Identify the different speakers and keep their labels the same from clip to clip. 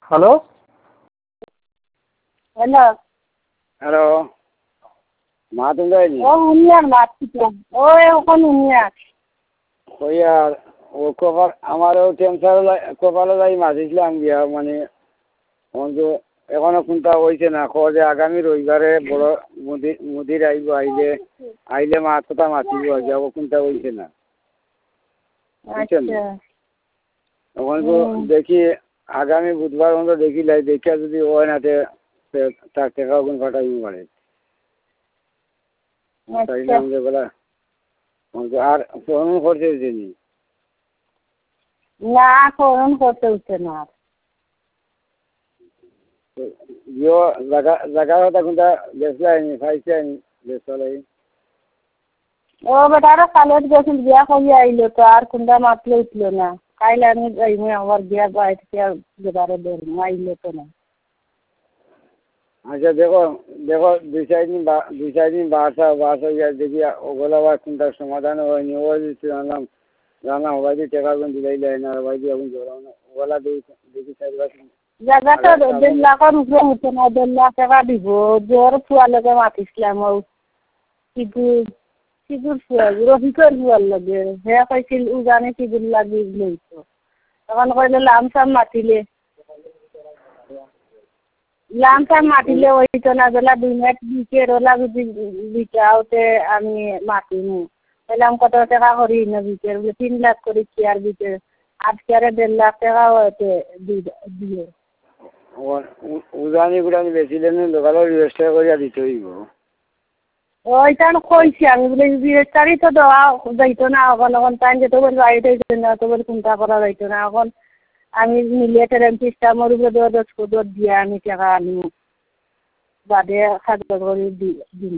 Speaker 1: hello
Speaker 2: hello
Speaker 3: hello মা তুমি যায়নি
Speaker 2: ও উনিয়ার মাতছিলাম ও এখন উনিয়ার
Speaker 3: হইয়া ও কপাল আমারও টেনশার কপালে যাই মাছিছিলাম গিয়া মানে অন্ত এখনো কোনটা হয়েছে না যে আগামী রবিবারে বড় মুদির আইব আইলে মাছটা মাতিব যাব কোনটা হয়েছে না বুঝছেন
Speaker 2: আচ্ছা
Speaker 3: তখন তো দেখি আগামী বুধবার মতো দেখি লাই দেখিয়া যদি হয় না তার টাকাও কোন ফাটাইব পারে তাই না আমাদের বলা আর ফোন করছে যিনি
Speaker 2: না ফোন করতে উঠছে না আর
Speaker 3: জায়গা কথা কোনটা বেসলে আইনি খাইছে আইনি বেসলাই
Speaker 2: ও বেটারা কালের গেছিল বিয়া করিয়া আইলো তো আর কোনটা মাতলে উঠলো না কাইলে আমি যাইমু আবার বিয়া বাড়িতে যেবারে ধরমু আইলো তো না
Speaker 3: আচ্ছা দেখো দেখো দুই চার দিন বাস হইয়া দেখি ওগুলো আবার কোনটার সমাধান হয়নি ও জানলাম ওবাই দিয়ে টাকা গুণ দিলাই দেয় না ওবাই দিয়ে এখন জোরাও না ওগুলা দেখি 4-5
Speaker 2: জায়গাটা 1.5 লাখের উপরে উঠে না 1.5 লাখ টাকা দিব জোর ফুয়ালোকে মাতিছিলাম ও সিগুর ফুয়া রফিকর ফুয়ার লগে হে কইছিল উজানে সিগুর লাগি লইতো তখন কইলে লামসাম মাতিলে হইতো না বেলা 2 মিনিট বিকের ওলা যদি বিকাওতে আমি মাতিমু বললাম কত টাকা করি না বিকের 3 লাখ করি কি আর বিকের আজকে 1.5 লাখ টাকা হইতে দিয়ে
Speaker 3: উজানি গুড়ানি বেশি দিন দোকানে রেজিস্টার করিয়া দিতে হইব
Speaker 2: ওইটা কইছি আমি বলে রেজিস্টারই তো দেওয়া যাইতো না এখন টাইম যেতে বলে বাড়িতে যাইতো না তো বলে চিন্তা করা যাইতো না এখন আমি মিলিয়ে ট্রেন সিস্টেমের উপরে 10 দিয়ে আমি টাকা আনি বাদে খাদ্য করে দিন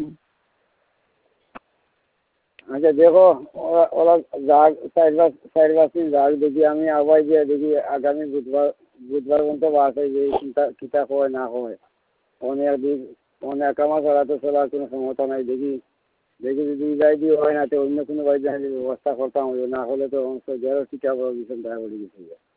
Speaker 3: আচ্ছা দেখো ওরা যাক 4-5 দিন যাক দেখি আমি আবার গিয়ে দেখি আগামী বুধবার পর্যন্ত বাস হয়ে কিতা হয় না হয় অনেক কামা ছাড়া তো চলার কোনো ক্ষমতা নাই দেখি যদি যাই দিয়ে হয় না তো অন্য কোনো বাড়ি ব্যবস্থা করতাম না হলে তো যারও টিকা বড় ভীষণ টাকা পড়ে গেছে